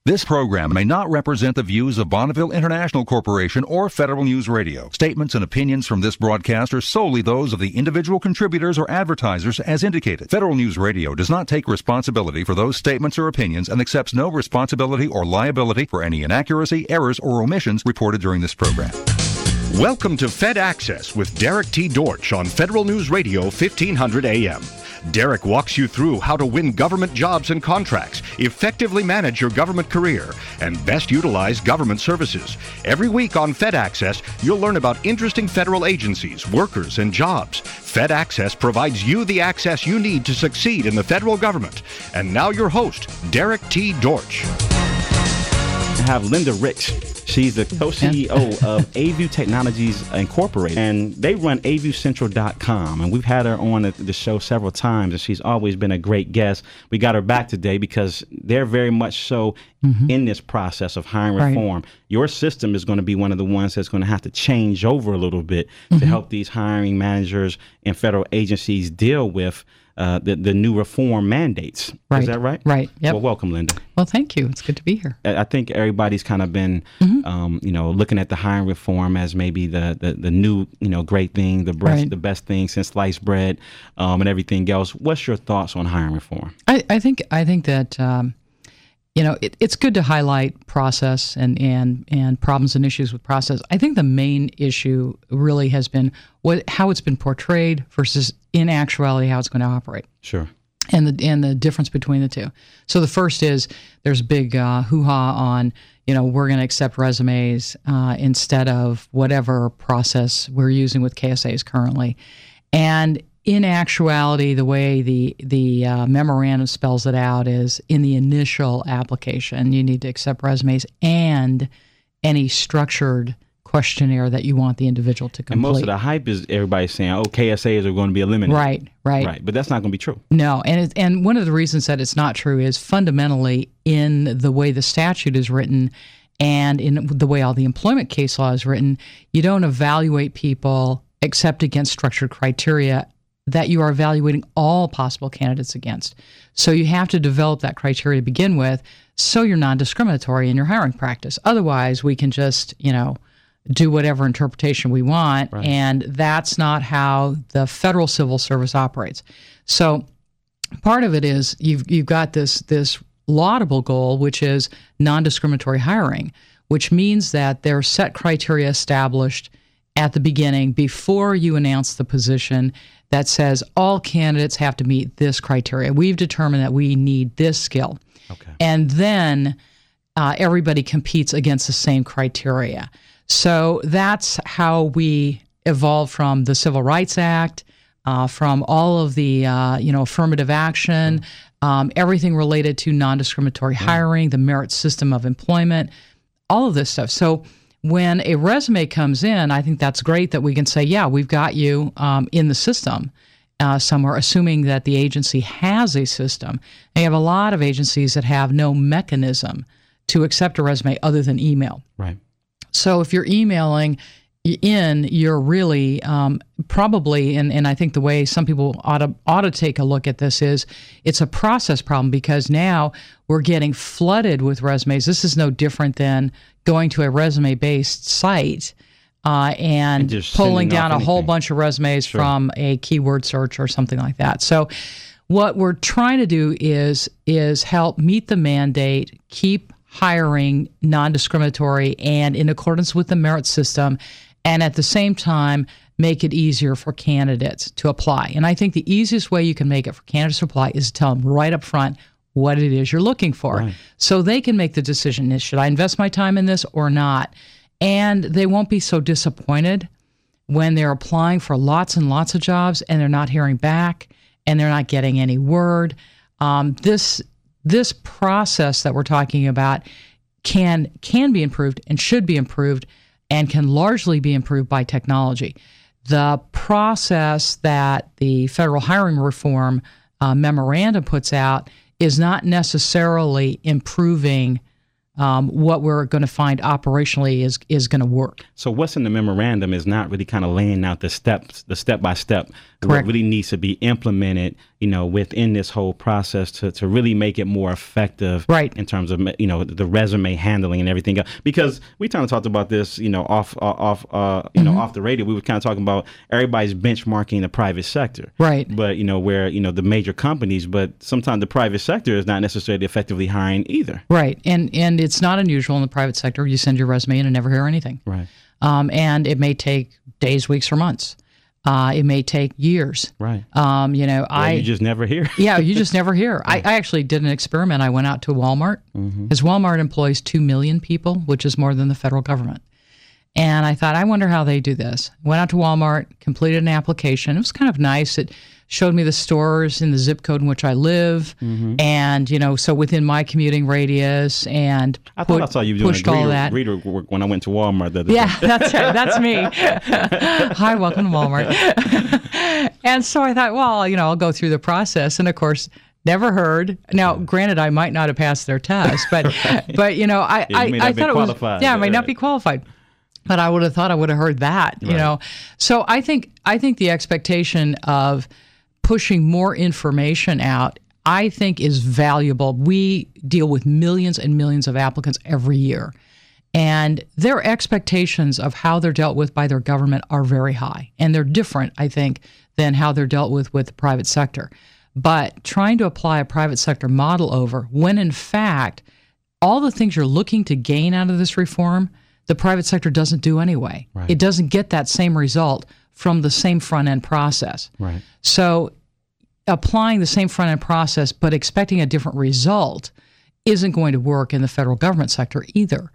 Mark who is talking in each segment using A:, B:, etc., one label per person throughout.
A: This program may not represent the views of Bonneville International Corporation or Federal News Radio. Statements and opinions from this broadcast are solely those of the individual contributors or advertisers as indicated. Federal News Radio does not take responsibility for those statements or opinions and accepts no responsibility or liability for any inaccuracy, errors, or omissions reported during this program.
B: Welcome to Fed Access with Derek T. Dortch on Federal News Radio 1500 AM. Derek walks you through how to win government jobs and contracts, effectively manage your government career, and best utilize government services. Every week on Fed Access, you'll learn about interesting federal agencies, workers, and jobs. Fed Access provides you the access you need to succeed in the federal government. And now your host, Derek T. Dortch.
C: I have Linda Rich. She's the co-CEO of AView Technologies Incorporated, and they run AviewCentral.com, and we've had her on the show several times, and she's always been a great guest. We got her back today because they're very much so in this process of hiring reform. Your system is going to be one of the ones that's going to have to change over a little bit to help these hiring managers and federal agencies deal with the new reform mandates.
D: Right.
C: Is that right?
D: Right. Yep.
C: Well, welcome, Linda.
D: Well, thank you. It's good to be here.
C: I think everybody's kind of been, looking at the hiring reform as maybe the new, great thing, the best thing since sliced bread, and everything else. What's your thoughts on hiring reform?
D: I think that it's good to highlight process and problems and issues with process. I think the main issue really has been how it's been portrayed versus in actuality how it's going to operate.
C: Sure.
D: And the difference between the two. So the first is there's big hoo-ha on, we're going to accept resumes instead of whatever process we're using with KSAs currently. And in actuality, the way the memorandum spells it out is in the initial application, you need to accept resumes and any structured questionnaire that you want the individual to complete.
C: And most of the hype is everybody saying, KSAs are going to be eliminated.
D: Right.
C: But that's not going to be true.
D: No, and one of the reasons that it's not true is fundamentally in the way the statute is written and in the way all the employment case law is written, you don't evaluate people except against structured criteria that you are evaluating all possible candidates against. So you have to develop that criteria to begin with so you're non-discriminatory in your hiring practice. Otherwise, we can just, do whatever interpretation we want, and that's not how the federal civil service operates. So part of it is you've got this laudable goal, which is non-discriminatory hiring, which means that there are set criteria established at the beginning before you announce the position that says all candidates have to meet this criteria. We've determined that we need this skill. Okay. And then everybody competes against the same criteria. So that's how we evolved from the Civil Rights Act, from all of the affirmative action, everything related to non-discriminatory hiring, the merit system of employment, all of this stuff. So when a resume comes in, I think that's great that we can say, yeah, we've got you in the system somewhere, assuming that the agency has a system. They have a lot of agencies that have no mechanism to accept a resume other than email.
C: Right.
D: So if you're emailing in, you're really probably, and I think the way some people ought to take a look at this is it's a process problem because now we're getting flooded with resumes. This is no different than going to a resume-based site and pulling down a whole bunch of resumes from a keyword search or something like that. So what we're trying to do is help meet the mandate, keep hiring non-discriminatory and in accordance with the merit system, and at the same time make it easier for candidates to apply. And I think the easiest way you can make it for candidates to apply is to tell them right up front what it is you're looking for, so they can make the decision, should I invest my time in this or not? And they won't be so disappointed when they're applying for lots and lots of jobs and they're not hearing back and they're not getting any word. This process that we're talking about can be improved and should be improved and can largely be improved by technology. The process that the federal hiring reform memorandum puts out is not necessarily improving what we're going to find operationally is going to work.
C: So what's in the memorandum is not really kind of laying out the steps, the step-by-step, what really needs to be implemented within this whole process to really make it more effective,
D: right,
C: in terms of the resume handling and everything else. Because we kind of talked about this, off the radio. We were kind of talking about everybody's benchmarking the private sector,
D: right?
C: But where the major companies, but sometimes the private sector is not necessarily effectively hiring either,
D: right? And it's not unusual in the private sector. You send your resume in and never hear anything,
C: right?
D: And it may take days, weeks, or months. It may take years.
C: Right.
D: You
C: just never hear.
D: Yeah, you just never hear. I actually did an experiment. I went out to Walmart, because Walmart employs 2 million people, which is more than the federal government. And I thought, I wonder how they do this. Went out to Walmart, completed an application. It was kind of nice. It showed me the stores in the zip code in which I live, and so within my commuting radius. And
C: I thought I saw you doing reader work when I went to Walmart.
D: That's right. That's me. Hi, welcome to Walmart. And so I thought, well, I'll go through the process, and of course, never heard. Now, granted, I might not have passed their test, but I thought it was I might not be qualified. But I would have thought I would have heard that, So I think the expectation of pushing more information out, I think, is valuable. We deal with millions and millions of applicants every year, and their expectations of how they're dealt with by their government are very high, and they're different, I think, than how they're dealt with the private sector. But trying to apply a private sector model over, when in fact all the things you're looking to gain out of this reform, the private sector doesn't do anyway.
C: Right.
D: It doesn't get that same result from the same front-end process.
C: Right.
D: So applying the same front-end process but expecting a different result isn't going to work in the federal government sector either.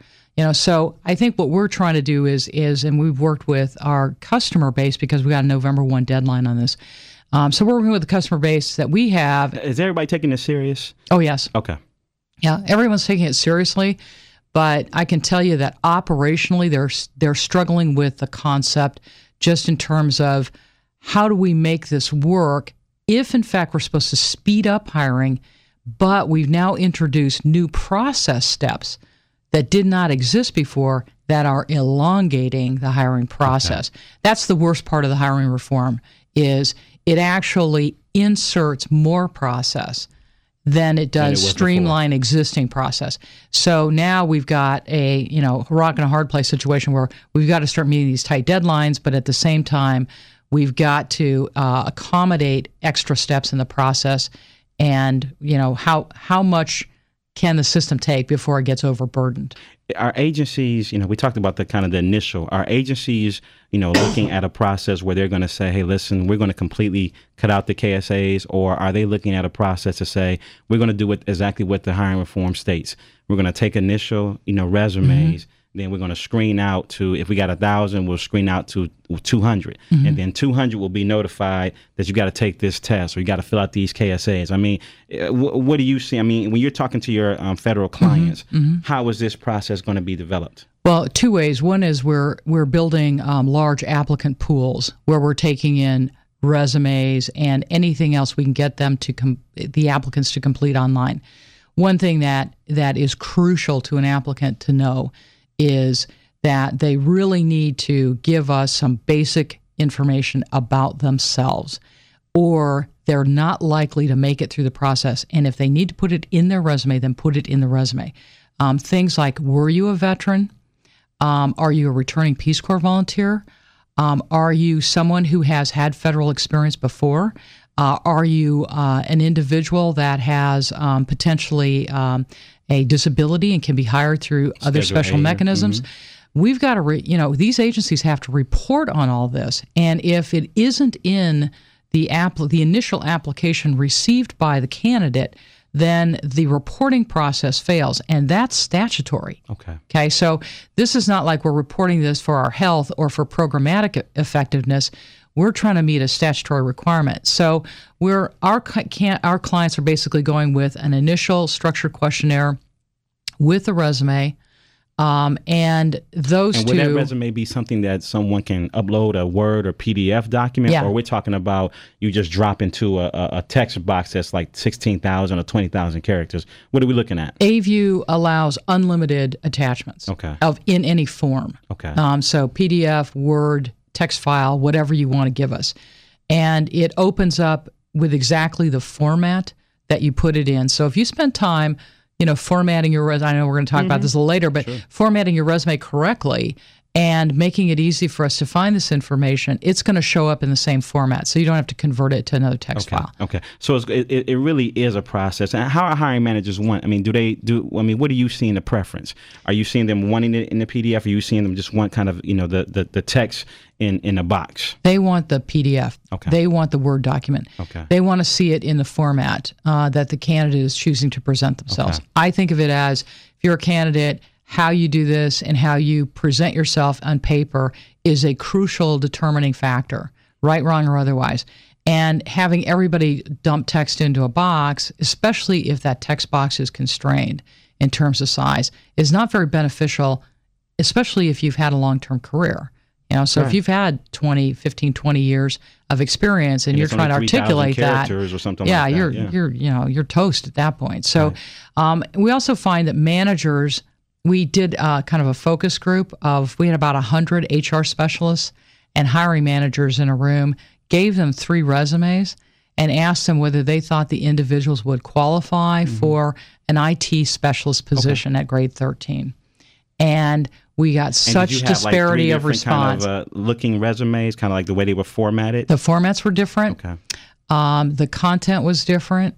D: So I think what we're trying to do is, and we've worked with our customer base because we got a November 1 deadline on this. So we're working with the customer base that we have.
C: Is everybody taking this serious?
D: Oh, yes.
C: Okay.
D: Yeah, everyone's taking it seriously. But I can tell you that operationally, they're struggling with the concept just in terms of how do we make this work if, in fact, we're supposed to speed up hiring, but we've now introduced new process steps that did not exist before that are elongating the hiring process. Okay. That's the worst part of the hiring reform, is it actually inserts more process than it does streamline existing process. So now we've got a rock and a hard place situation where we've got to start meeting these tight deadlines, but at the same time, we've got to accommodate extra steps in the process. And how much can the system take before it gets overburdened?
C: Our agencies, we talked about the initial. Our agencies, looking at a process where they're going to say, hey, listen, we're going to completely cut out the KSAs, or are they looking at a process to say, we're going to do exactly what the hiring reform states? We're going to take initial, resumes. Then we're going to screen out to, if we got 1,000, we'll screen out to 200. And then 200 will be notified that you got to take this test or you got to fill out these KSAs. I mean, what do you see? I mean, when you're talking to your federal clients, how is this process going to be developed?
D: Well, two ways. One is we're building large applicant pools where we're taking in resumes and anything else we can get them to the applicants to complete online. One thing that is crucial to an applicant to know is that they really need to give us some basic information about themselves, or they're not likely to make it through the process. And if they need to put it in their resume, then put it in the resume. Things like, were you a veteran? Are you a returning Peace Corps volunteer? Are you someone who has had federal experience before? Are you an individual that has potentially a disability and can be hired through other special mechanisms? We've got to, these agencies have to report on all this. And if it isn't in the initial application received by the candidate, then the reporting process fails, and that's statutory. Okay. So this is not like we're reporting this for our health or for programmatic effectiveness. We're trying to meet a statutory requirement. So our clients are basically going with an initial structured questionnaire with a resume, and those two.
C: And would that resume be something that someone can upload a Word or PDF document?
D: Yeah.
C: Or we're talking about you just drop into a text box that's like 16,000 or 20,000 characters. What are we looking at?
D: AView allows unlimited attachments in any form.
C: Okay.
D: So PDF, Word, text file, whatever you want to give us. And it opens up with exactly the format that you put it in. So if you spend time, formatting your resume, I know we're going to talk about this a little later, but formatting your resume correctly and making it easy for us to find this information, it's going to show up in the same format, so you don't have to convert it to another text file.
C: Okay. So it really is a process. And how are hiring managers want? I mean, what do you see in the preference? Are you seeing them wanting it in the PDF? Or are you seeing them just want kind of, the text in a box?
D: They want the PDF.
C: Okay.
D: They want the Word document.
C: Okay.
D: They want to see it in the format that the candidate is choosing to present themselves.
C: Okay.
D: I think of it as, if you're a candidate, how you do this and how you present yourself on paper is a crucial determining factor, right, wrong, or otherwise. And having everybody dump text into a box, especially if that text box is constrained in terms of size, is not very beneficial, especially if you've had a long-term career. So if you've had 15, 20 years of experience and you're trying to articulate that,
C: or something like that,
D: you're toast at that point. So we also find that managers, we did kind of a focus group we had about 100 HR specialists and hiring managers in a room, gave them 3 resumes and asked them whether they thought the individuals would qualify for an IT specialist position at grade 13. And we got such disparity of response.
C: Kind of looking resumes, kind of like the way they were formatted?
D: The formats were different.
C: Okay.
D: The content was different.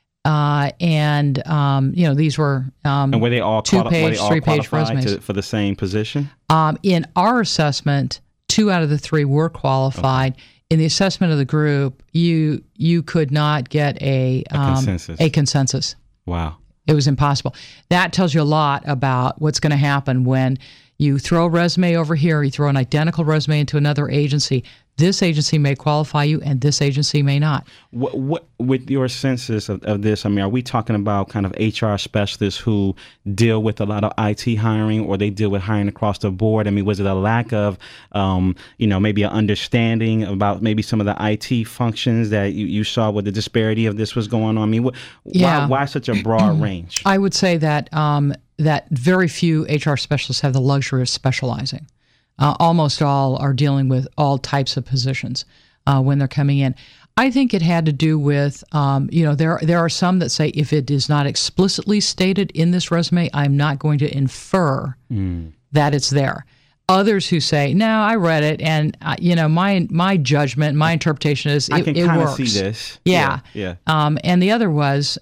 D: These were
C: and were they all
D: 2-page, 3-page resumes
C: for the same position?
D: In our assessment, 2 out of the 3 were qualified. Okay. In the assessment of the group, you could not get a consensus.
C: Wow.
D: It was impossible. That tells you a lot about what's going to happen when you throw a resume over here, you throw an identical resume into another agency. This agency may qualify you, and this agency may not.
C: What with your census of this, I mean, are we talking about kind of HR specialists who deal with a lot of IT hiring, or they deal with hiring across the board? I mean, was it a lack of, maybe an understanding about maybe some of the IT functions that you saw with the disparity of this was going on? I mean, why such a broad range?
D: I would say that that very few HR specialists have the luxury of specializing. Almost all are dealing with all types of positions when they're coming in. I think it had to do with, there are some that say if it is not explicitly stated in this resume, I'm not going to infer that it's there. Others who say, no, I read it, and my judgment, my interpretation is it works.
C: I can kind of see this.
D: Yeah. And the other was,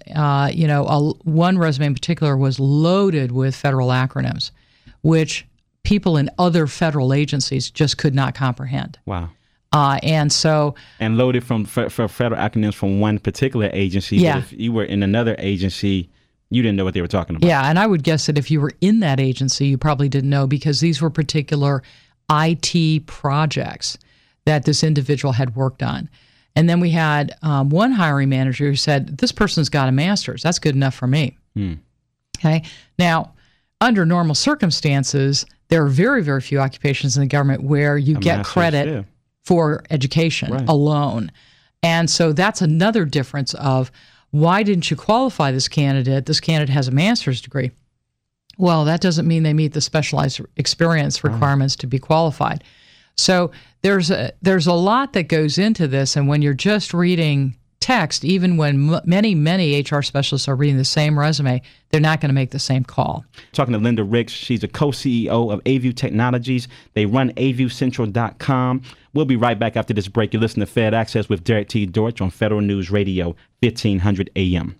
D: one resume in particular was loaded with federal acronyms, which people in other federal agencies just could not comprehend.
C: Wow.
D: And
C: loaded for federal acronyms from one particular agency.
D: Yeah.
C: But if you were in another agency, you didn't know what they were talking about.
D: Yeah, and I would guess that if you were in that agency, you probably didn't know, because these were particular IT projects that this individual had worked on. And then we had one hiring manager who said, this person's got a master's. That's good enough for me. Okay. Now, under normal circumstances, there are very, very few occupations in the government where you get credit for education alone. And so that's another difference of, why didn't you qualify this candidate? This candidate has a master's degree. Well, that doesn't mean they meet the specialized experience requirements to be qualified. So there's a lot that goes into this, and when you're just reading text, even when many HR specialists are reading the same resume, they're not going to make the same call.
C: Talking to Linda Ricks, she's a co-CEO of AView Technologies. They run aviewcentral.com. We'll be right back after this break. You listen to Fed Access with Derek T. Dortch on Federal News Radio, 1500 AM.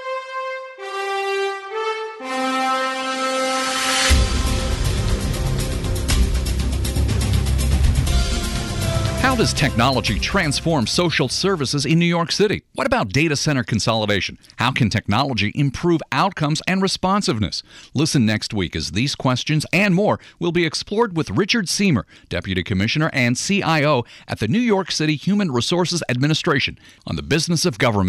A: How does technology transform social services in New York City? What about data center consolidation? How can technology improve outcomes and responsiveness? Listen next week as these questions and more will be explored with Richard Seymour, Deputy Commissioner and CIO at the New York City Human Resources Administration on the Business of Government Hour.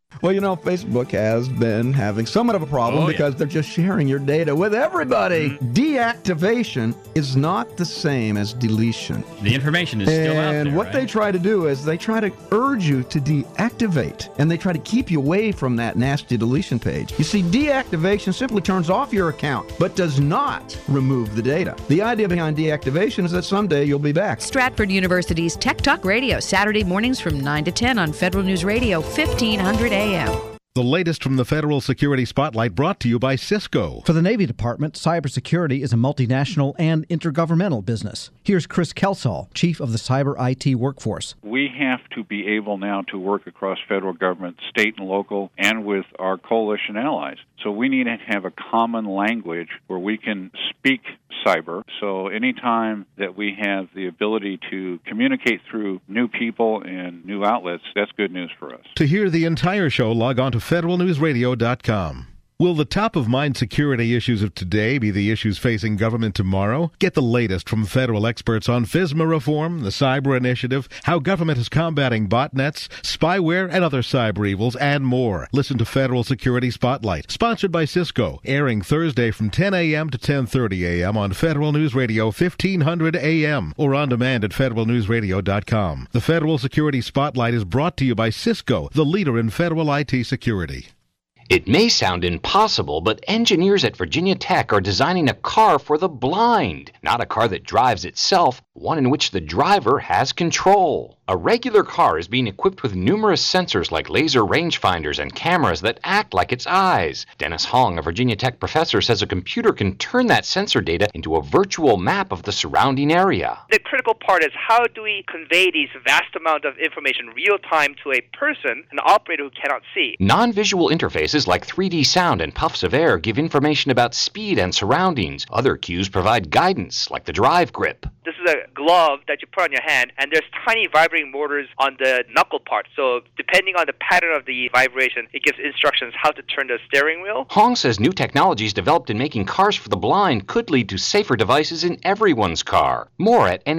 E: Well, Facebook has been having somewhat of a problem because they're just sharing your data with everybody. Mm-hmm. Deactivation is not the same as deletion.
F: The information is still out there,
E: And what they try to do is they try to urge you to deactivate, and they try to keep you away from that nasty deletion page. You see, deactivation simply turns off your account, but does not remove the data. The idea behind deactivation is that someday you'll be back.
G: Stratford University's Tech Talk Radio, Saturday mornings from 9 to 10 on Federal News Radio, 1500 AM.
B: The latest from the Federal Security Spotlight brought to you by Cisco.
H: For the Navy Department, cybersecurity is a multinational and intergovernmental business. Here's Chris Kelsall, Chief of the Cyber IT Workforce.
I: We have to be able now to work across federal government, state and local, and with our coalition allies. So we need to have a common language where we can speak cyber. So anytime that we have the ability to communicate through new people and new outlets, that's good news for us.
B: To hear the entire show, log on to federalnewsradio.com. Will the top-of-mind security issues of today be the issues facing government tomorrow? Get the latest from federal experts on FISMA reform, the Cyber Initiative, how government is combating botnets, spyware, and other cyber evils, and more. Listen to Federal Security Spotlight, sponsored by Cisco, airing Thursday from 10 a.m. to 10:30 a.m. on Federal News Radio 1500 a.m. or on demand at federalnewsradio.com. The Federal Security Spotlight is brought to you by Cisco, the leader in federal IT security.
J: It may sound impossible, but engineers at Virginia Tech are designing a car for the blind. Not a car that drives itself, one in which the driver has control. A regular car is being equipped with numerous sensors like laser rangefinders and cameras that act like its eyes. Dennis Hong, a Virginia Tech professor, says a computer can turn that sensor data into a virtual map of the surrounding area.
K: The critical part is how do we convey these vast amounts of information real time to a person, an operator who cannot see.
J: Non-visual interfaces like 3D sound and puffs of air give information about speed and surroundings. Other cues provide guidance, like the drive grip.
K: This is a glove that you put on your hand, and there's tiny vibrating motors on the knuckle part. So depending on the pattern of the vibration, it gives instructions how to turn the steering wheel.
J: Hong says new technologies developed in making cars for the blind could lead to safer devices in everyone's car. More at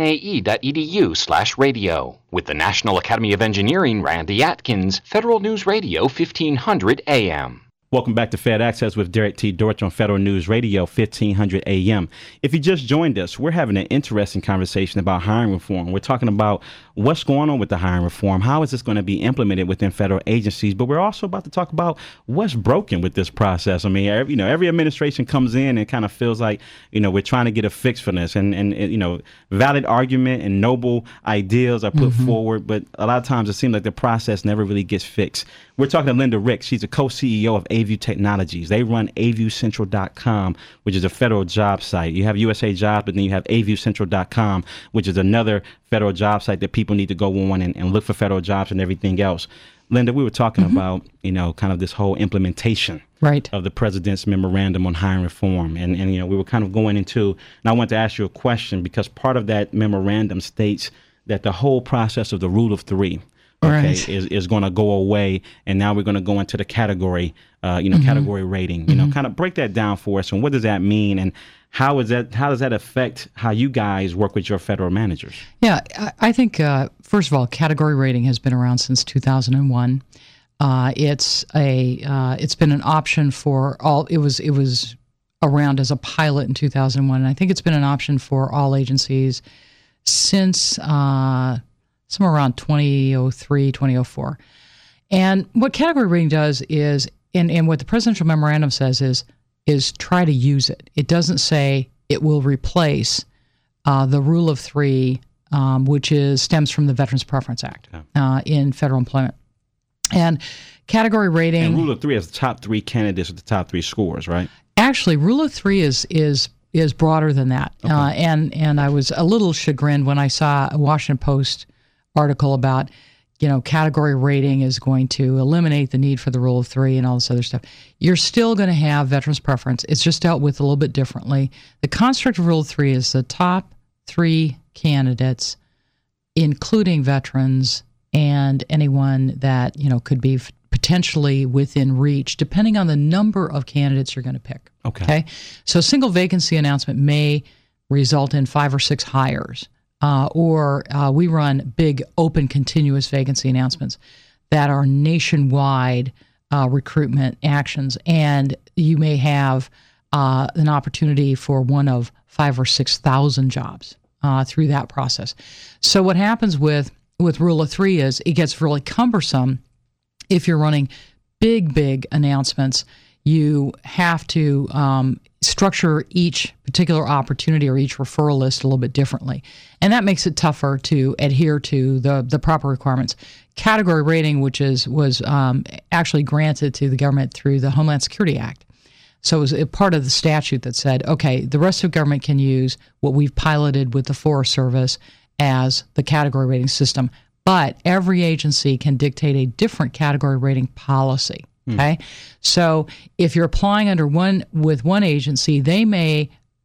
J: nae.edu/radio. With the National Academy of Engineering, Randy Atkins, Federal News Radio 1500 AM.
C: Welcome back to Fed Access with Derek T. Dortch on Federal News Radio 1500 AM. If you just joined us, we're having an interesting conversation about hiring reform. We're talking about what's going on with the hiring reform. How is this going to be implemented within federal agencies? But we're also about to talk about what's broken with this process. I mean, every administration comes in and kind of feels like, we're trying to get a fix for this. And valid argument and noble ideas are put forward. But a lot of times it seems like the process never really gets fixed. We're talking to Linda Ricks. She's a co-CEO of AView Technologies. They run aviewcentral.com, which is a federal job site. You have USA Jobs, but then you have aviewcentral.com, which is another federal job site that people need to go on and look for federal jobs and everything else. Linda, we were talking about, kind of this whole implementation of the president's memorandum on hiring reform. And we were kind of going into, and I want to ask you a question because part of that memorandum states that the whole process of the rule of three is going to go away, and now we're going to go into the category, category rating. Kind of break that down for us, and what does that mean, and how does that affect how you guys work with your federal managers?
D: Yeah, I think first of all, category rating has been around since 2001. It's been an option for all. It was around as a pilot in 2001, and I think it's been an option for all agencies since somewhere around 2003, 2004. And what category rating does is, and what the presidential memorandum says is try to use it. It doesn't say it will replace the rule of three, which stems from the Veterans Preference Act in federal employment. And category rating...
C: And rule of three has the top three candidates with the top three scores, right?
D: Actually, rule of three is broader than that. Okay. And I was a little chagrined when I saw a Washington Post article about, category rating is going to eliminate the need for the rule of three and all this other stuff. You're still going to have veterans preference. It's just dealt with a little bit differently. The construct of rule of three is the top three candidates, including veterans and anyone that, could be potentially within reach, depending on the number of candidates you're going to pick. Okay. So a single vacancy announcement may result in 5 or 6 hires. Or we run big open continuous vacancy announcements. that are nationwide recruitment actions, and you may have an opportunity for one of 5,000 or 6,000 jobs through that process. So what happens with Rule of 3 is it gets really cumbersome if you're running big announcements. You have to structure each particular opportunity or each referral list a little bit differently. And that makes it tougher to adhere to the proper requirements. Category rating, which was actually granted to the government through the Homeland Security Act. So it was a part of the statute that said, okay, the rest of government can use what we've piloted with the Forest Service as the category rating system. But every agency can dictate a different category rating policy. Okay, so if you're applying under one agency, they may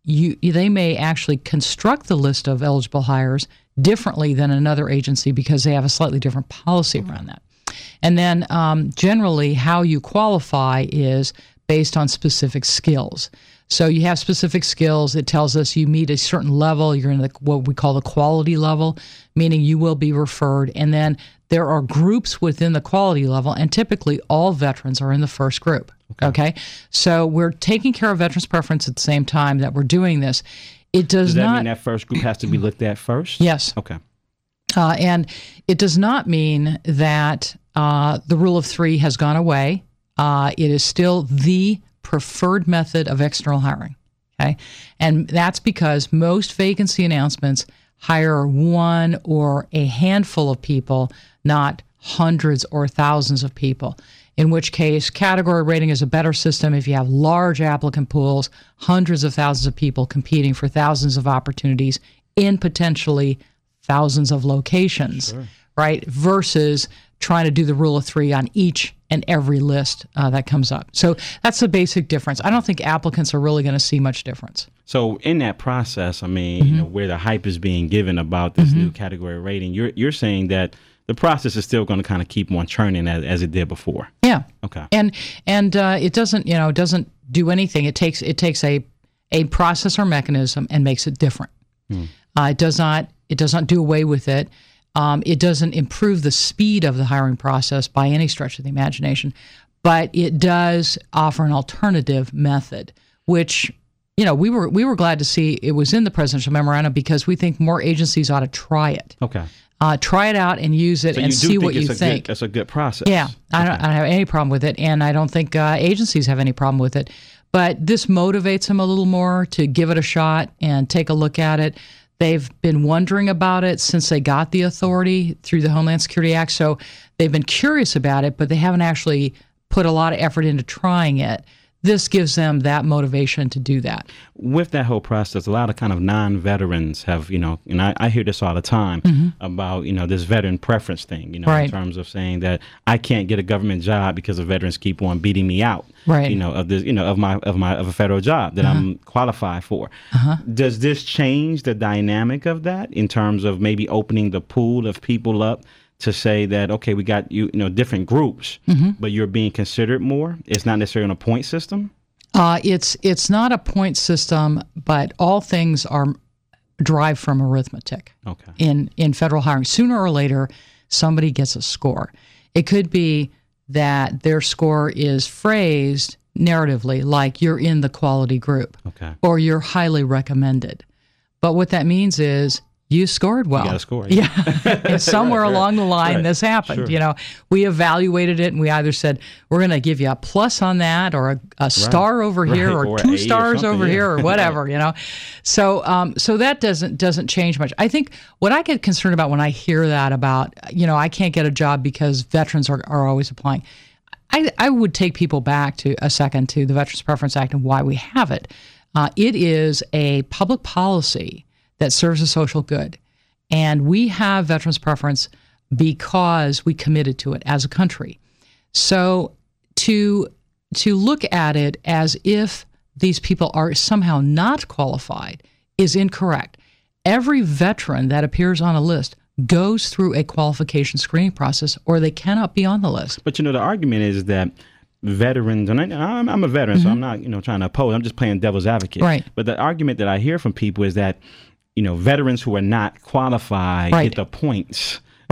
D: actually construct the list of eligible hires differently than another agency because they have a slightly different policy around that. And then generally, how you qualify is based on specific skills. So you have specific skills. It tells us you meet a certain level. You're in what we call the quality level, meaning you will be referred. And then there are groups within the quality level, and typically all veterans are in the first group. Okay? So we're taking care of veterans' preference at the same time that we're doing this. It does
C: that
D: not
C: mean that first group has to be looked at first?
D: Yes.
C: Okay.
D: And it does not mean that the Rule of 3 has gone away. It is still the preferred method of external hiring. Okay? And that's because most vacancy announcements hire one or a handful of people, not hundreds or thousands of people, in which case category rating is a better system if you have large applicant pools, hundreds of thousands of people competing for thousands of opportunities in potentially thousands of locations, right? Versus trying to do the Rule of 3 on each and every list that comes up. So that's the basic difference. I don't think applicants are really going to see much difference.
C: So in that process, I mean, you know, where the hype is being given about this new category rating, you're saying that the process is still going to kind of keep on churning as it did before.
D: Yeah.
C: Okay.
D: And it doesn't do anything. It takes a process or mechanism and makes it different. It does not do away with it. It doesn't improve the speed of the hiring process by any stretch of the imagination, but it does offer an alternative method, which, you know, we were glad to see it was in the presidential memorandum because we think more agencies ought to try it.
C: Okay.
D: Try it out and use it and see what you think.
C: It's a good process.
D: Yeah, I don't have any problem with it, and I don't think agencies have any problem with it. But this motivates them a little more to give it a shot and take a look at it. They've been wondering about it since they got the authority through the Homeland Security Act, so they've been curious about it, but they haven't actually put a lot of effort into trying it. This gives them that motivation to do that.
C: With that whole process, a lot of kind of non-veterans have, you know, and I hear this all the time about, you know, this veteran preference thing, you know, in terms of saying that I can't get a government job because the veterans keep on beating me out, you know, of this, you know, of a federal job that I'm qualified for. Does this change the dynamic of that in terms of maybe opening the pool of people up to say that, okay, we got you know, different groups, but you're being considered more? It's not necessarily on a point system?
D: It's not a point system, but all things are derived from arithmetic.
C: Okay.
D: In federal hiring, sooner or later, somebody gets a score. It could be that their score is phrased narratively, like you're in the quality group, or you're highly recommended. But what that means is you scored well.
C: You got a score.
D: Yeah. And somewhere along the line, this happened.
C: Sure.
D: You know, we evaluated it and we either said, we're going to give you a plus on that or a star over here or 2 stars over here or whatever, you know. So that doesn't change much. I think what I get concerned about when I hear that about, you know, I can't get a job because veterans are always applying. I would take people back to a second to the Veterans Preference Act and why we have it. It is a public policy that serves a social good. And we have veterans preference because we committed to it as a country. So to look at it as if these people are somehow not qualified is incorrect. Every veteran that appears on a list goes through a qualification screening process or they cannot be on the list.
C: But, you know, the argument is that veterans, and I'm a veteran, so I'm not, you know, trying to oppose. I'm just playing devil's advocate.
D: Right.
C: But the argument that I hear from people is that, you know, veterans who are not qualified get the points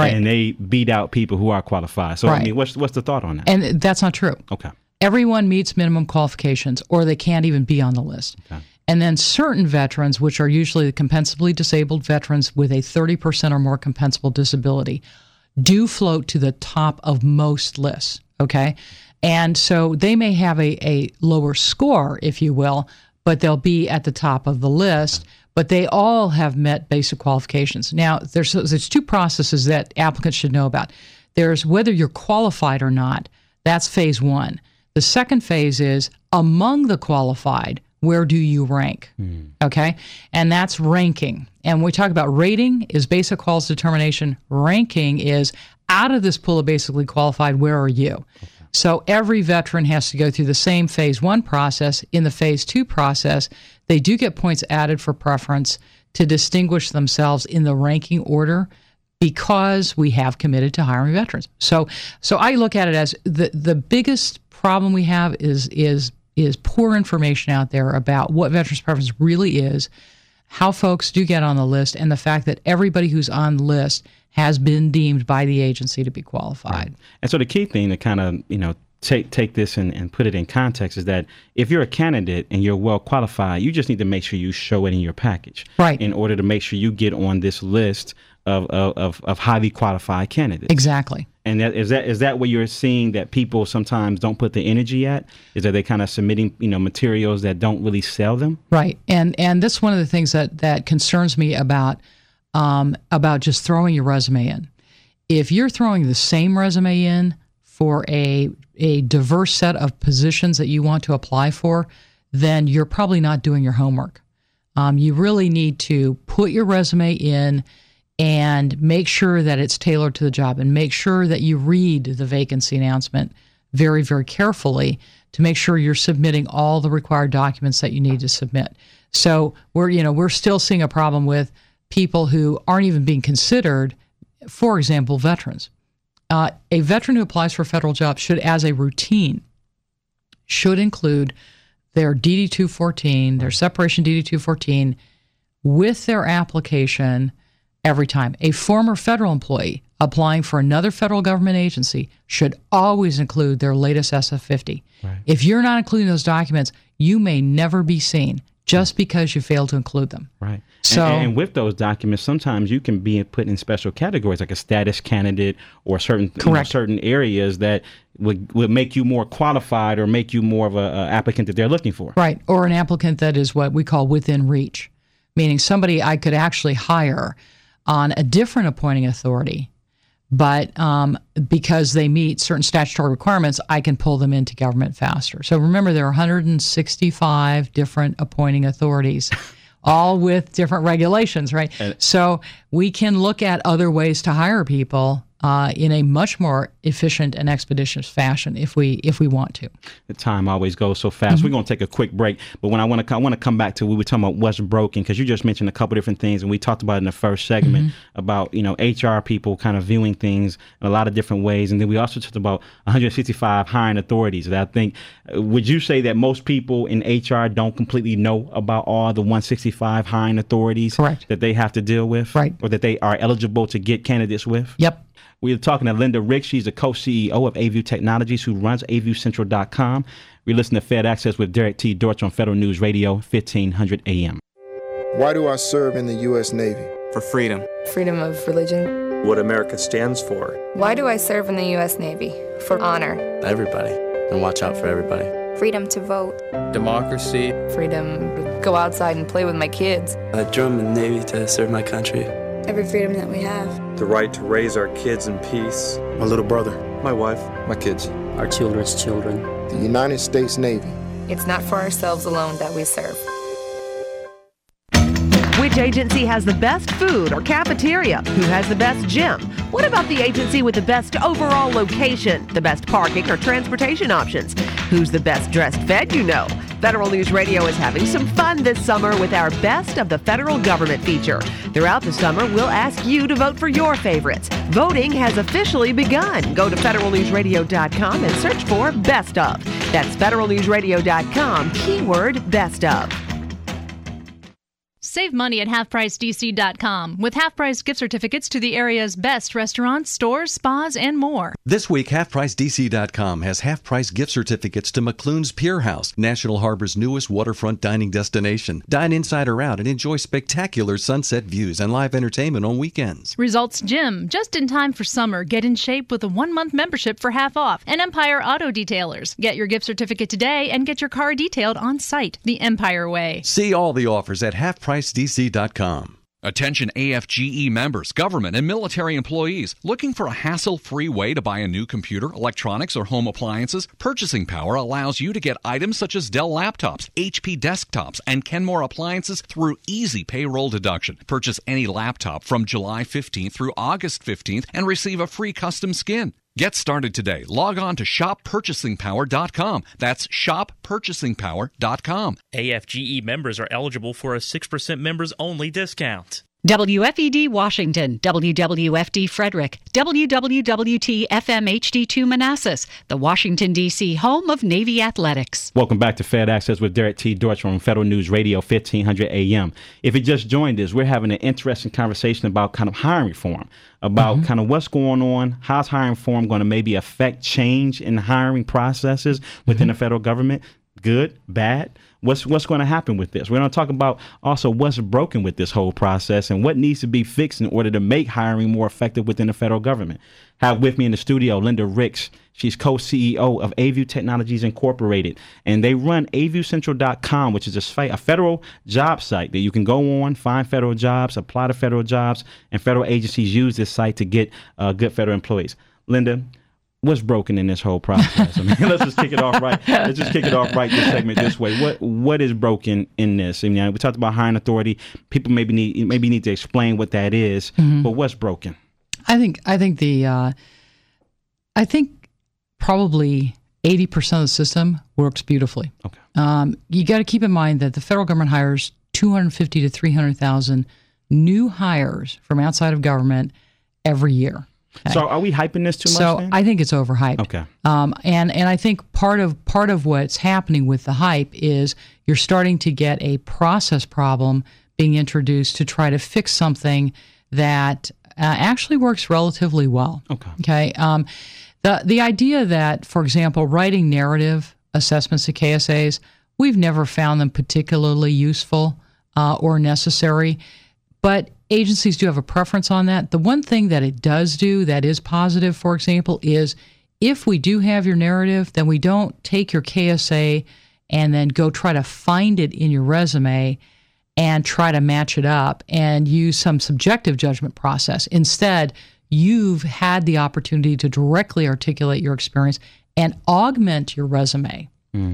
C: and they beat out people who are qualified. So, I mean, what's the thought on that?
D: And that's not true.
C: Okay.
D: Everyone meets minimum qualifications, or they can't even be on the list.
C: Okay.
D: And then certain veterans, which are usually the compensably disabled veterans with a 30% or more compensable disability, do float to the top of most lists, okay? And so they may have a lower score, if you will, but they'll be at the top of the list, but they all have met basic qualifications. Now, there's two processes that applicants should know about. There's whether you're qualified or not. That's phase one. The second phase is among the qualified, where do you rank? Okay? And that's ranking. And when we talk about rating is basic quals determination. Ranking is out of this pool of basically qualified, where are you? Okay. So every veteran has to go through the same phase one process. In the phase two process, they do get points added for preference to distinguish themselves in the ranking order because we have committed to hiring veterans. So I look at it as the biggest problem we have is poor information out there about what veterans preference really is, how folks do get on the list, and the fact that everybody who's on the list has been deemed by the agency to be qualified.
C: Right. And so the key thing to kind of, take this and put it in context is that if you're a candidate and you're well qualified, you just need to make sure you show it in your package.
D: Right.
C: In order to make sure you get on this list of highly qualified candidates.
D: Exactly.
C: And is that where you're seeing that people sometimes don't put the energy at? Is that they kind of submitting materials that don't really sell them?
D: Right. And that's one of the things that concerns me about just throwing your resume in. If you're throwing the same resume in for a diverse set of positions that you want to apply for, then you're probably not doing your homework. You really need to put your resume in and make sure that it's tailored to the job, and make sure that you read the vacancy announcement very, very carefully to make sure you're submitting all the required documents that you need to submit. So we're still seeing a problem with people who aren't even being considered, for example, veterans. A veteran who applies for a federal job should, as a routine, should include their DD-214, their separation DD-214, with their application every time. A former federal employee applying for another federal government agency should always include their latest SF-50. Right. If you're not including those documents, you may never be seen just because you failed to include them.
C: Right.
D: So,
C: and with those documents, sometimes you can be put in special categories, like a status candidate or certain areas that would make you more qualified or make you more of an applicant that they're looking for.
D: Right. Or an applicant that is what we call within reach, meaning somebody I could actually hire on a different appointing authority, but because they meet certain statutory requirements, I can pull them into government faster. So remember, there are 165 different appointing authorities, all with different regulations, right? So we can look at other ways to hire people in a much more efficient and expeditious fashion if we want to.
C: The time always goes so fast. Mm-hmm. We're going to take a quick break, but when I want to come back to, we were talking about what's broken, because you just mentioned a couple different things, and we talked about it in the first segment about HR people kind of viewing things in a lot of different ways, and then we also talked about 165 hiring authorities. That I think, would you say that most people in HR don't completely know about all the 165 hiring authorities
D: Correct.
C: That they have to deal with,
D: right,
C: or that they are eligible to get candidates with?
D: Yep.
C: We're talking to Linda Ricks. She's the co-CEO of AView Technologies, who runs AviewCentral.com. We listen to Fed Access with Derek T. Dortch on Federal News Radio, 1500 AM.
F: Why do I serve in the U.S. Navy?
L: For freedom.
M: Freedom of religion.
L: What America stands for.
M: Why do I serve in the U.S. Navy? For honor.
L: Everybody. And watch out for everybody.
M: Freedom to vote.
L: Democracy.
M: Freedom to go outside and play with my kids.
L: I joined the Navy to serve my country.
M: Every freedom that we have.
L: The right to raise our kids in peace.
F: My little brother.
L: My wife.
F: My kids.
N: Our children's children.
F: The United States Navy.
M: It's not for ourselves alone that we serve.
O: Which agency has the best food or cafeteria? Who has the best gym? What about the agency with the best overall location, the best parking or transportation options? Who's the best dressed Fed you know? Federal News Radio is having some fun this summer with our Best of the Federal Government feature. Throughout the summer, we'll ask you to vote for your favorites. Voting has officially begun. Go to federalnewsradio.com and search for Best Of. That's federalnewsradio.com, keyword Best Of.
N: Save money at halfpricedc.com with half-price gift certificates to the area's best restaurants, stores, spas, and more.
P: This week, halfpricedc.com has half-price gift certificates to McClune's Pier House, National Harbor's newest waterfront dining destination. Dine inside or out and enjoy spectacular sunset views and live entertainment on weekends.
N: Results Gym, just in time for summer. Get in shape with a 1-month membership for half off. And Empire Auto Detailers. Get your gift certificate today and get your car detailed on site, the Empire Way.
P: See all the offers at halfpricedc.com.
Q: Attention AFGE members, government, and military employees. Looking for a hassle-free way to buy a new computer, electronics, or home appliances? Purchasing Power allows you to get items such as Dell laptops, HP desktops, and Kenmore appliances through easy payroll deduction. Purchase any laptop from July 15th through August 15th and receive a free custom skin. Get started today. Log on to shoppurchasingpower.com. That's shoppurchasingpower.com.
R: AFGE members are eligible for a 6% members-only discount.
S: WFED Washington, WWFD Frederick, WWWT FM HD2 Manassas, the Washington, D.C. home of Navy Athletics.
C: Welcome back to Fed Access with Derek T. Deutsch from Federal News Radio, 1500 AM. If you just joined us, we're having an interesting conversation about kind of hiring reform, about kind of what's going on, how's hiring reform going to maybe affect change in hiring processes within the federal government, good, bad. What's going to happen with this? We're going to talk about also what's broken with this whole process and what needs to be fixed in order to make hiring more effective within the federal government. Have with me in the studio Linda Ricks. She's co-CEO of AView Technologies Incorporated, and they run aviewcentral.com, which is a federal job site that you can go on, find federal jobs, apply to federal jobs, and federal agencies use this site to get good federal employees. Linda, what's broken in this whole process? I mean, let's just kick it off right. Let's just kick it off right this segment this way. What is broken in this? I mean, we talked about hiring authority. People maybe need to explain what that is, but what's broken?
D: I think probably 80% of the system works beautifully.
C: Okay.
D: You got to keep in mind that the federal government hires 250 to 300,000 new hires from outside of government every year. Okay.
C: So are we hyping this too much?
D: So
C: then?
D: I think it's overhyped.
C: Okay.
D: And I think part of what's happening with the hype is you're starting to get a process problem being introduced to try to fix something that actually works relatively well.
C: Okay.
D: The idea that, for example, writing narrative assessments to KSAs, we've never found them particularly useful or necessary, but agencies do have a preference on that. The one thing that it does do that is positive, for example, is if we do have your narrative, then we don't take your KSA and then go try to find it in your resume and try to match it up and use some subjective judgment process. Instead, you've had the opportunity to directly articulate your experience and augment your resume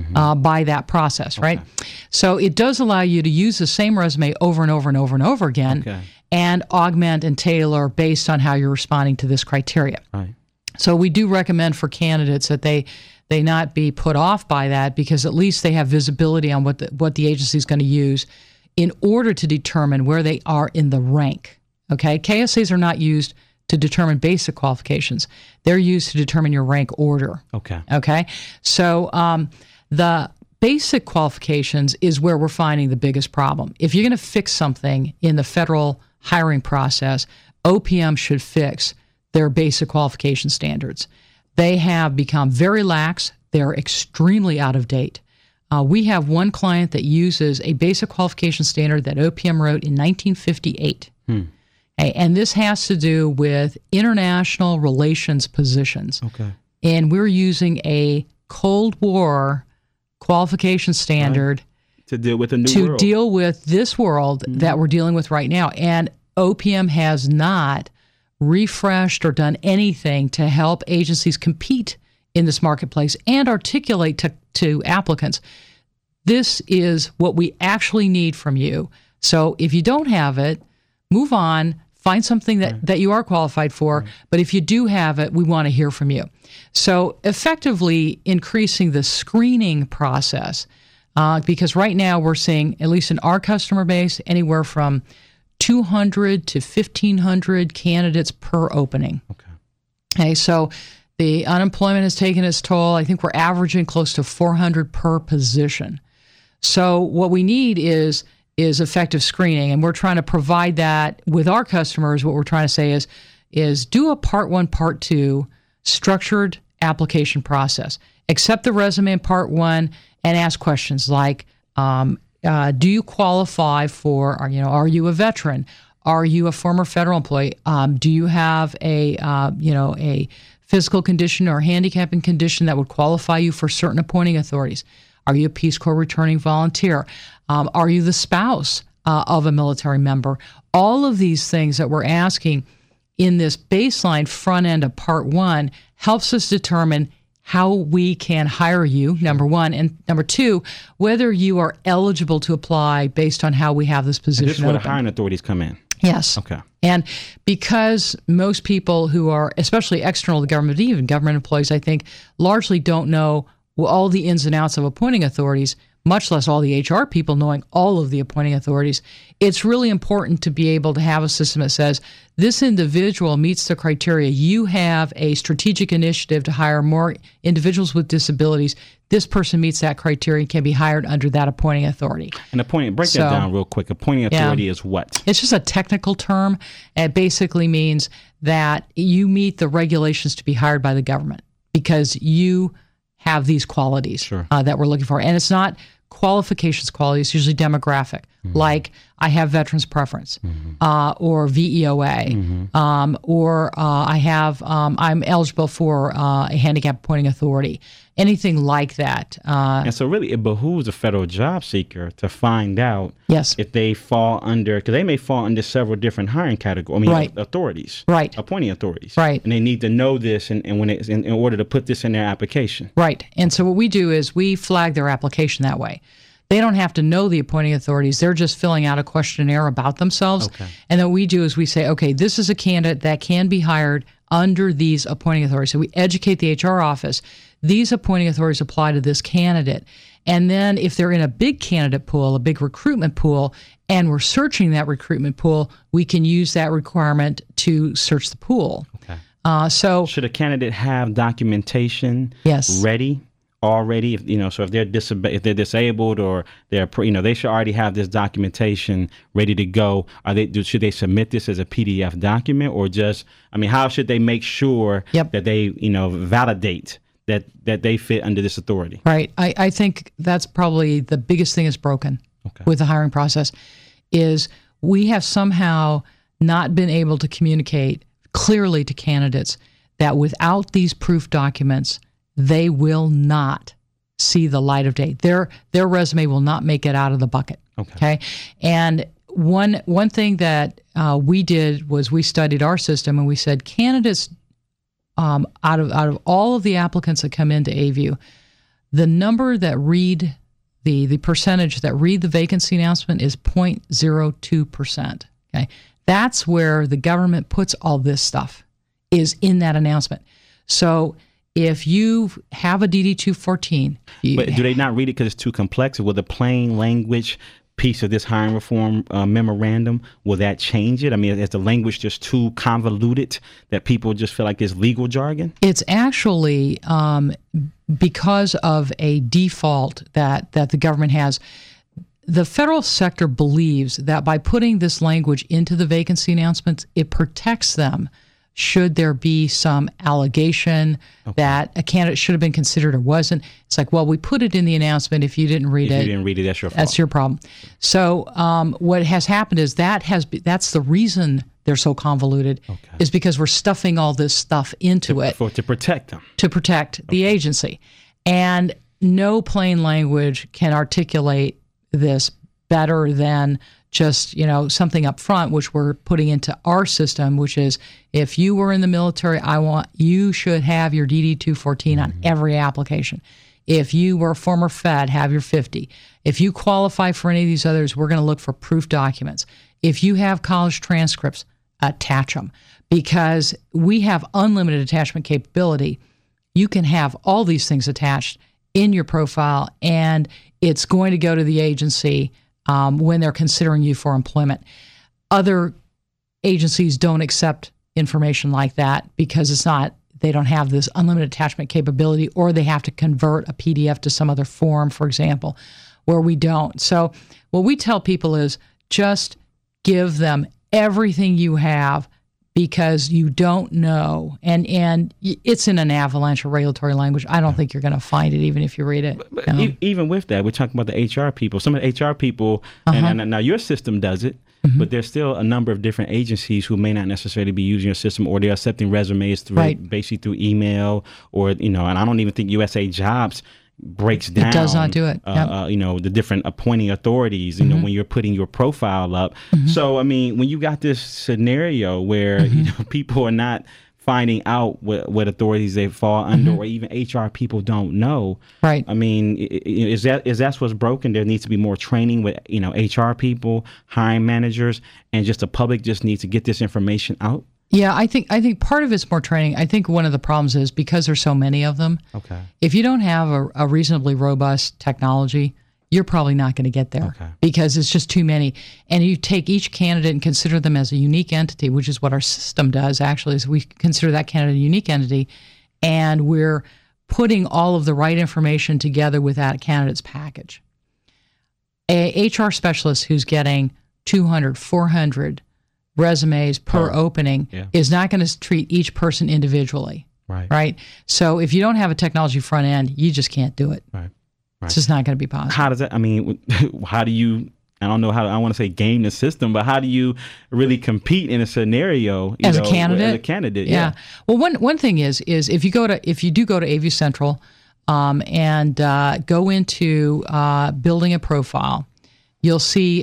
D: by that process, right? So it does allow you to use the same resume over and over and over and over again and augment and tailor based on how you're responding to this criteria.
C: Right.
D: So we do recommend for candidates that they not be put off by that, because at least they have visibility on what the agency is going to use in order to determine where they are in the rank. Okay, KSAs are not used to determine basic qualifications. They're used to determine your rank order. Okay. So the basic qualifications is where we're finding the biggest problem. If you're going to fix something in the federal hiring process, OPM should fix their basic qualification standards. They have become very lax. They're extremely out of date. We have one client that uses a basic qualification standard that OPM wrote in 1958. And this has to do with international relations positions.
C: Okay.
D: And we're using a Cold War qualification standard
C: to deal with
D: deal with this world that we're dealing with right now. And OPM has not refreshed or done anything to help agencies compete in this marketplace and articulate to applicants, this is what we actually need from you. So if you don't have it, move on. Find something that you are qualified for, but if you do have it, we want to hear from you. So effectively increasing the screening process, because right now we're seeing, at least in our customer base, anywhere from 200 to 1,500 candidates per opening. Okay, so the unemployment has taken its toll. I think we're averaging close to 400 per position. So what we need is is effective screening, and we're trying to provide that with our customers. What we're trying to say is do a Part 1, Part 2 structured application process. Accept the resume in Part 1 and ask questions like, do you qualify for, are you a veteran? Are you a former federal employee? Do you have a physical condition or handicapping condition that would qualify you for certain appointing authorities? Are you a Peace Corps returning volunteer? Are you the spouse of a military member? All of these things that we're asking in this baseline front end of Part 1 helps us determine how we can hire you, number one, and number two, whether you are eligible to apply based on how we have this position
C: This is where
D: open.
C: the hiring authorities come in.
D: Yes.
C: Okay.
D: And because most people who are, especially external to government, even government employees, I think, largely don't know all the ins and outs of appointing authorities, much less all the HR people knowing all of the appointing authorities, it's really important to be able to have a system that says, this individual meets the criteria. You have a strategic initiative to hire more individuals with disabilities. This person meets that criteria and can be hired under that appointing authority.
C: And break that down real quick. Appointing authority is what?
D: It's just a technical term. It basically means that you meet the regulations to be hired by the government because you have these qualities that we're looking for. And it's not qualifications quality, it's usually demographic, like I have veterans preference or VEOA, or I'm eligible for a handicap appointing authority, anything like that.
C: And so really it behooves a federal job seeker to find out if they fall under, because they may fall under several different hiring categories, authorities, appointing authorities.
D: Right.
C: And they need to know this and when it's in order to put this in their application.
D: Right. And so what we do is we flag their application that way. They don't have to know the appointing authorities. They're just filling out a questionnaire about themselves. Okay. And what we do is we say, okay, this is a candidate that can be hired under these appointing authorities. So we educate the HR office. These appointing authorities apply to this candidate. And then if they're in a big candidate pool, a big recruitment pool, and we're searching that recruitment pool, we can use that requirement to search the pool.
C: Okay.
D: So
C: should a candidate have documentation ready? Already, so if they're disabled or they should already have this documentation ready to go. Should they submit this as a PDF document or how should they make sure that they, validate that they fit under this authority?
D: Right. I think that's probably the biggest thing that's broken with the hiring process is we have somehow not been able to communicate clearly to candidates that without these proof documents, they will not see the light of day. Their resume will not make it out of the bucket. Okay. And one thing that we did was we studied our system and we said candidates out of all of the applicants that come into AView, the number that read the percentage that read the vacancy announcement is 0.02%. Okay. That's where the government puts all this stuff is in that announcement. So if you have a DD-214...
C: But do they not read it because it's too complex? Will the plain language piece of this hiring reform memorandum, will that change it? Is the language just too convoluted that people just feel like it's legal jargon?
D: It's actually because of a default that the government has. The federal sector believes that by putting this language into the vacancy announcements, it protects them should there be some allegation that a candidate should have been considered or wasn't. It's like, well, we put it in the announcement. If you didn't read it,
C: that's your fault.
D: That's your problem. So what has happened is that's the reason they're so convoluted is because we're stuffing all this stuff into it.
C: To protect them.
D: To protect the agency. And no plain language can articulate this better than just, something up front, which we're putting into our system, which is if you were in the military, you should have your DD-214 on every application. If you were a former Fed, have your 50. If you qualify for any of these others, we're going to look for proof documents. If you have college transcripts, attach them because we have unlimited attachment capability. You can have all these things attached in your profile and it's going to go to the agency when they're considering you for employment. Other agencies don't accept information like that because they don't have this unlimited attachment capability or they have to convert a PDF to some other form, for example. where we don't. So what we tell people is just give them everything you have, because you don't know. And it's in an avalanche of regulatory language. I don't think you're going to find it even if you read it.
C: But even with that, we're talking about the HR people. Some of the HR people, and now your system does it, but there's still a number of different agencies who may not necessarily be using your system, or they're accepting resumes through basically through email, or, and I don't even think USA Jobs breaks down.
D: It does not do it.
C: The different appointing authorities, when you're putting your profile up. So, I mean, when you got this scenario where, people are not finding out what authorities they fall under, or even HR people don't know.
D: Right.
C: I mean, is that what's broken? There needs to be more training with, HR people, hiring managers, and just the public just needs to get this information out.
D: Yeah, I think part of it's more training. I think one of the problems is because there's so many of them.
C: Okay.
D: If you don't have a reasonably robust technology, you're probably not going to get there because it's just too many. And you take each candidate and consider them as a unique entity, which is what our system does actually, is we consider that candidate a unique entity, and we're putting all of the right information together with that candidate's package. A HR specialist who's getting 200, 400 resumes per opening is not going to treat each person individually. Right. So if you don't have a technology front end, you just can't do it.
C: Right.
D: It's just not going to be possible.
C: How does that, how do you, I don't know how, I want to say game the system, but how do you really compete in a scenario
D: as a candidate?
C: As a candidate,
D: yeah. Well, one thing is if you do go to AView Central and go into building a profile, you'll see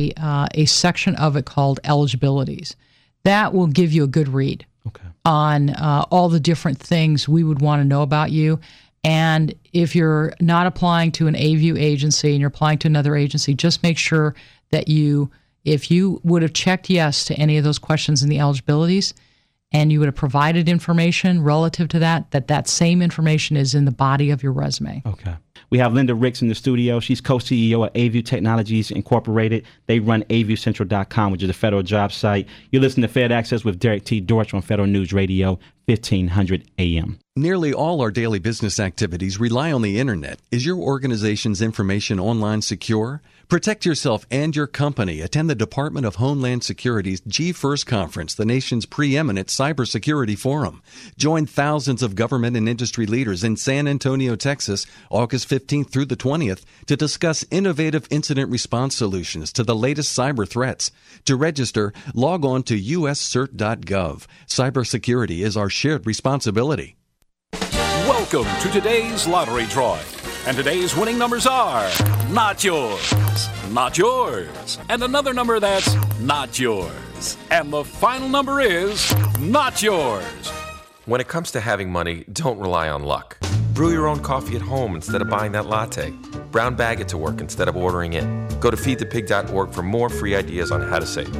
D: a section of it called eligibilities. That will give you a good read on all the different things we would want to know about you. And if you're not applying to an AView agency and you're applying to another agency, just make sure that if you would have checked yes to any of those questions in the eligibilities, and you would have provided information relative to that same information is in the body of your resume.
C: Okay. We have Linda Ricks in the studio. She's co-CEO at AView Technologies Incorporated. They run aviewcentral.com, which is a federal job site. You're listening to Fed Access with Derek T. Dortch on Federal News Radio, 1500 AM.
P: Nearly all our daily business activities rely on the internet. Is your organization's information online secure? Protect yourself and your company. Attend the Department of Homeland Security's G1st Conference, the nation's preeminent cybersecurity forum. Join thousands of government and industry leaders in San Antonio, Texas, August 15th through the 20th, to discuss innovative incident response solutions to the latest cyber threats. To register, log on to uscert.gov. Cybersecurity is our shared responsibility.
T: Welcome to today's lottery drawing. And today's winning numbers are not yours, not yours, and another number that's not yours. And the final number is not yours.
U: When it comes to having money, don't rely on luck. Brew your own coffee at home instead of buying that latte. Brown bag it to work instead of ordering it. Go to feedthepig.org for more free ideas on how to save.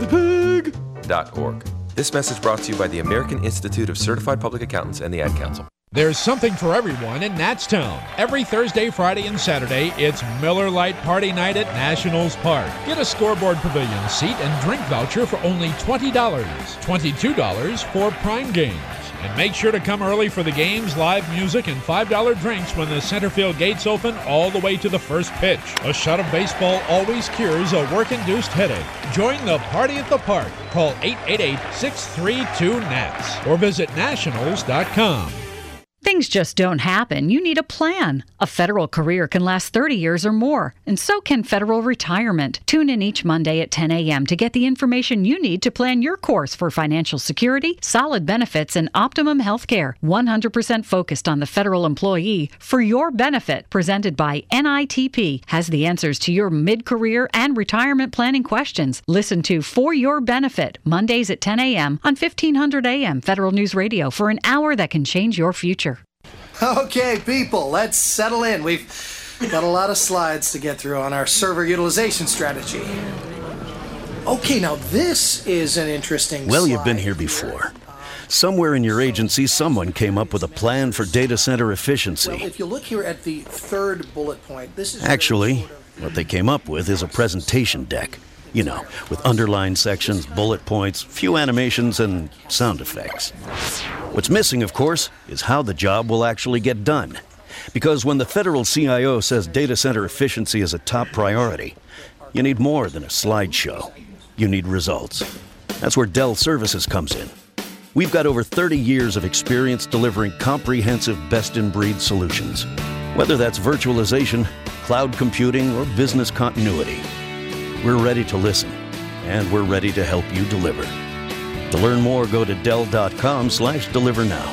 U: Feedthepig.org. This message brought to you by the American Institute of Certified Public Accountants and the Ad Council.
V: There's something for everyone in Natstown. Every Thursday, Friday, and Saturday, it's Miller Lite Party Night at Nationals Park. Get a scoreboard pavilion seat and drink voucher for only $20. $22 for prime games. And make sure to come early for the games, live music, and $5 drinks when the center field gates open all the way to the first pitch. A shot of baseball always cures a work-induced headache. Join the party at the park. Call 888-632-NATS or visit nationals.com.
S: Things just don't happen. You need a plan. A federal career can last 30 years or more, and so can federal retirement. Tune in each Monday at 10 a.m. to get the information you need to plan your course for financial security, solid benefits, and optimum health care. 100% focused on the federal employee for your benefit. Presented by NITP has the answers to your mid-career and retirement planning questions. Listen to For Your Benefit, Mondays at 10 a.m. on 1500 a.m. Federal News Radio for an hour that can change your future.
W: Okay, people, let's settle in. We've got a lot of slides to get through on our server utilization strategy. Okay, now this is an interesting
X: Well,
W: slide.
X: you've been here before. Somewhere in your agency, someone came up with a plan for data center efficiency.
W: Well, if you look here at the third bullet point, this is...
X: Actually, what they came up with is a presentation deck. You know, with underlined sections, bullet points, few animations, and sound effects. What's missing, of course, is how the job will actually get done. Because when the federal CIO says data center efficiency is a top priority, you need more than a slideshow. You need results. That's where Dell Services comes in. We've got over 30 years of experience delivering comprehensive best-in-breed solutions. Whether that's virtualization, cloud computing, or business continuity, we're ready to listen, and we're ready to help you deliver. To learn more, go to Dell.com/deliver now.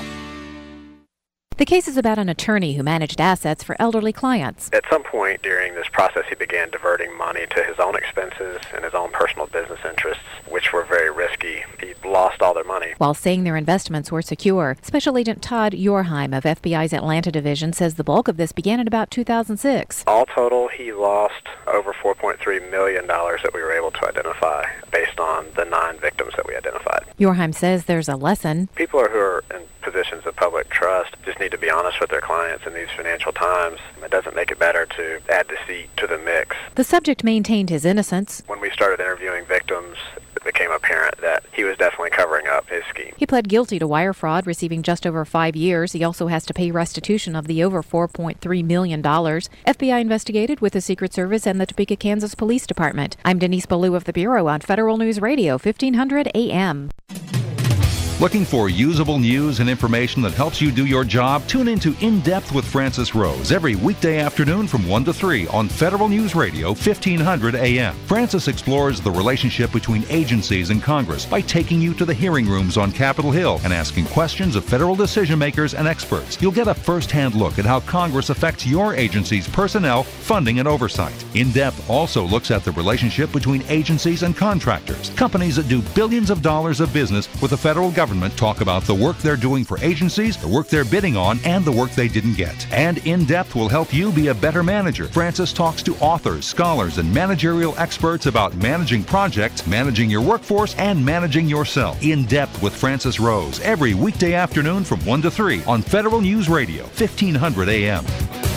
A: The case is about an attorney who managed assets for elderly clients.
E: At some point during this process, he began diverting money to his own expenses and his own personal business interests, which were very risky. He lost all their money.
A: While saying their investments were secure, Special Agent Todd Yorheim of FBI's Atlanta Division says the bulk of this began in about 2006.
E: All total, he lost over $4.3 million that we were able to identify based on the 9 victims that we identified.
A: Yorheim says there's a lesson.
E: People who are in positions of public trust just need to be honest with their clients in these financial times. It doesn't make it better to add deceit to the mix.
A: The subject maintained his innocence.
E: When we started interviewing victims, it became apparent that he was definitely covering up his scheme.
A: He pled guilty to wire fraud, receiving just over 5 years. He also has to pay restitution of the over $4.3 million. FBI investigated with the Secret Service and the Topeka, Kansas Police Department. I'm Denise Ballou of the Bureau on Federal News Radio, 1500 AM.
B: Looking for usable news and information that helps you do your job? Tune into In Depth with Francis Rose every weekday afternoon from 1 to 3 on Federal News Radio 1500 AM. Francis explores the relationship between agencies and Congress by taking you to the hearing rooms on Capitol Hill and asking questions of federal decision makers and experts. You'll get a first-hand look at how Congress affects your agency's personnel, funding, and oversight. In Depth also looks at the relationship between agencies and contractors. Companies that do billions of dollars of business with the federal government talk about the work they're doing for agencies, the work they're bidding on, and the work they didn't get. And In Depth will help you be a better manager. Francis talks to authors, scholars, and managerial experts about managing projects, managing your workforce, and managing yourself. In Depth with Francis Rose every weekday afternoon from 1 to 3 on Federal News Radio, 1500 AM.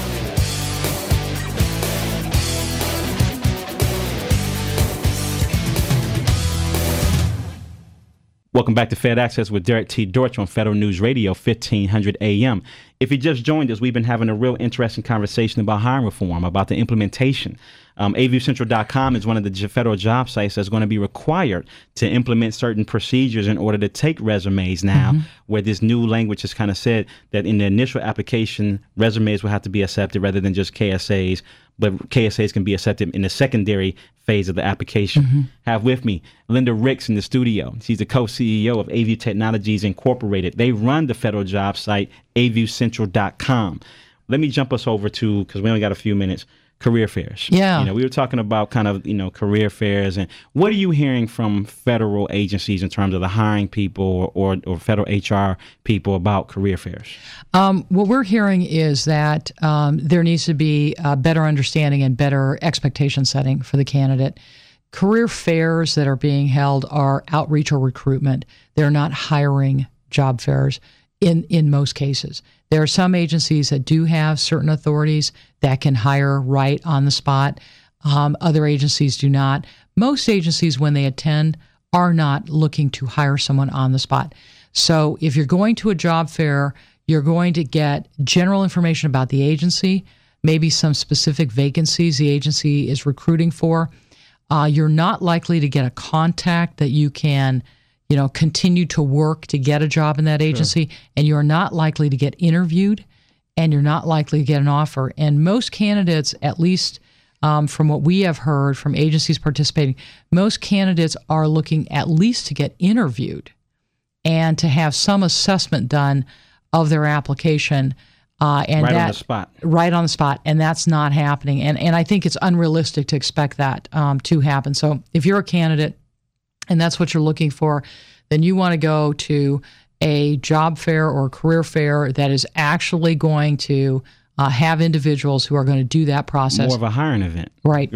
C: Welcome back to Fed Access with Derek T. Dortch on Federal News Radio, 1500 AM. If you just joined us, we've been having a real interesting conversation about hiring reform, about the implementation. AviewCentral.com is one of the federal job sites that's going to be required to implement certain procedures in order to take resumes now, where this new language has kind of said that in the initial application, resumes will have to be accepted rather than just KSAs, but KSAs can be accepted in the secondary phase of the application. Have with me Linda Ricks in the studio. She's the co-CEO of AView Technologies Incorporated. They run the federal job site, AviewCentral.com. Let me jump us over to, because we only got a few minutes, career fairs.
D: Yeah.
C: We were talking about kind of, career fairs. And what are you hearing from federal agencies in terms of the hiring people or federal HR people about career fairs?
D: What we're hearing is that there needs to be a better understanding and better expectation setting for the candidate. Career fairs that are being held are outreach or recruitment. They're not hiring job fairs in most cases. There are some agencies that do have certain authorities that can hire right on the spot. Other agencies do not. Most agencies, when they attend, are not looking to hire someone on the spot. So if you're going to a job fair, you're going to get general information about the agency, maybe some specific vacancies the agency is recruiting for. You're not likely to get a contact that you can continue to work to get a job in that agency, and you're not likely to get interviewed, and you're not likely to get an offer. And most candidates, at least from what we have heard from agencies participating, most candidates are looking at least to get interviewed and to have some assessment done of their application. And
C: right on the spot.
D: Right on the spot, and that's not happening. And I think it's unrealistic to expect that to happen. So if you're a candidate, and that's what you're looking for, then you want to go to a job fair or career fair that is actually going to have individuals who are going to do that process.
C: More of a hiring event.
D: Right.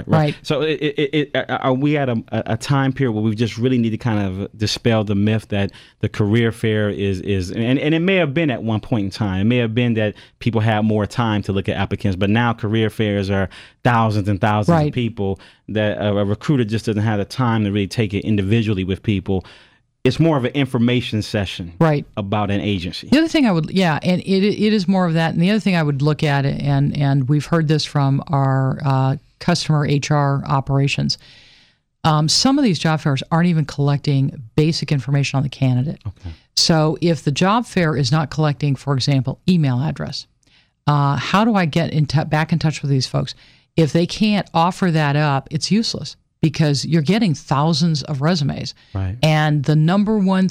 C: So are we at a time period where we just really need to kind of dispel the myth that the career fair is and it may have been at one point in time. It may have been that people had more time to look at applicants, but now career fairs are thousands and thousands of people that a recruiter just doesn't have the time to really take it individually with people. It's more of an information session,
D: right,
C: about an agency.
D: The other thing I would, and it is more of that. And the other thing I would look at, and we've heard this from our customer HR operations. Some of these job fairs aren't even collecting basic information on the candidate.
C: Okay.
D: So if the job fair is not collecting, for example, email address, how do I get back in touch with these folks? If they can't offer that up, it's useless. Because you're getting thousands of resumes.
C: Right.
D: And the number one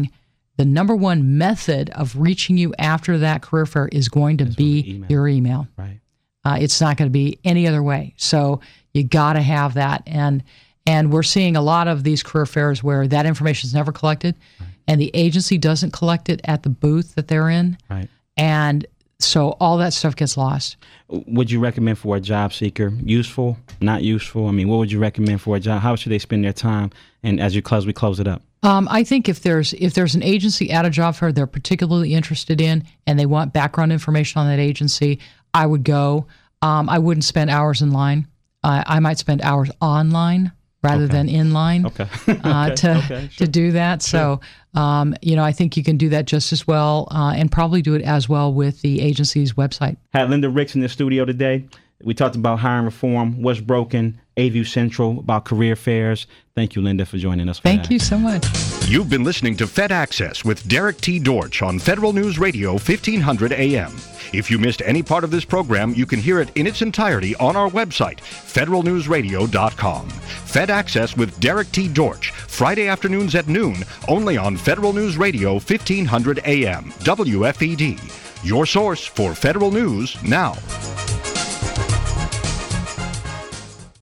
D: method of reaching you after that career fair is going to be your email.
C: Right.
D: It's not going to be any other way. So you got to have that. And we're seeing a lot of these career fairs where that information is never collected, and the agency doesn't collect it at the booth that they're in.
C: Right.
D: And so all that stuff gets lost.
C: Would you recommend for a job seeker? Useful, not useful? I mean, what would you recommend for a job? How should they spend their time? And as we close it up.
D: I think if there's an agency at a job fair they're particularly interested in and they want background information on that agency, I would go. I wouldn't spend hours in line. I might spend hours online rather than in line to do that. Sure. So, I think you can do that just as well and probably do it as well with the agency's website.
C: Had Linda Ricks in the studio today. We talked about hiring reform, what's broken, AVU Central, about career fairs. Thank you, Linda, for joining us.
D: Thank you so much.
B: You've been listening to Fed Access with Derek T. Dortch on Federal News Radio 1500 AM. If you missed any part of this program, you can hear it in its entirety on our website, federalnewsradio.com. Fed Access with Derek T. Dortch, Friday afternoons at noon, only on Federal News Radio 1500 AM, WFED. Your source for federal news now.